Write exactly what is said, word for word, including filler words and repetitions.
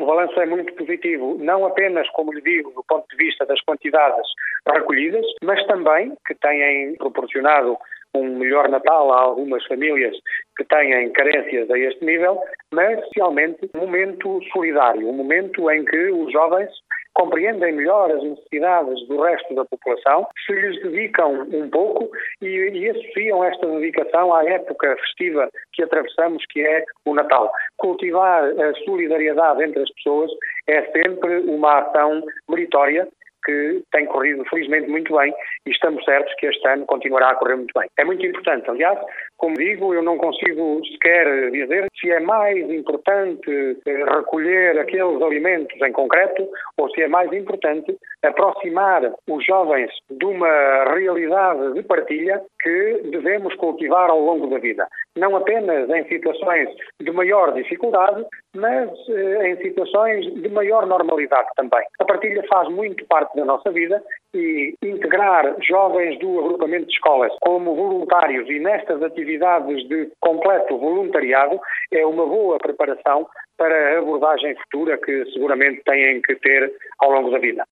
balanço é muito positivo, não apenas, como lhe digo, do ponto de vista das quantidades recolhidas, mas também que têm proporcionado um melhor Natal a algumas famílias que têm carências a este nível, mas especialmente um momento solidário, um momento em que os jovens compreendem melhor as necessidades do resto da população, se lhes dedicam um pouco e, e associam esta dedicação à época festiva que atravessamos, que é o Natal. Cultivar a solidariedade entre as pessoas é sempre uma ação meritória que tem corrido, felizmente, muito bem e estamos certos que este ano continuará a correr muito bem. É muito importante, aliás, como digo, eu não consigo sequer dizer se é mais importante recolher aqueles alimentos em concreto ou se é mais importante aproximar os jovens de uma realidade de partilha que devemos cultivar ao longo da vida. Não apenas em situações de maior dificuldade, mas eh, em situações de maior normalidade também. A partilha faz muito parte da nossa vida e integrar jovens do agrupamento de escolas como voluntários e nestas atividades de completo voluntariado é uma boa preparação para a abordagem futura que seguramente têm que ter ao longo da vida.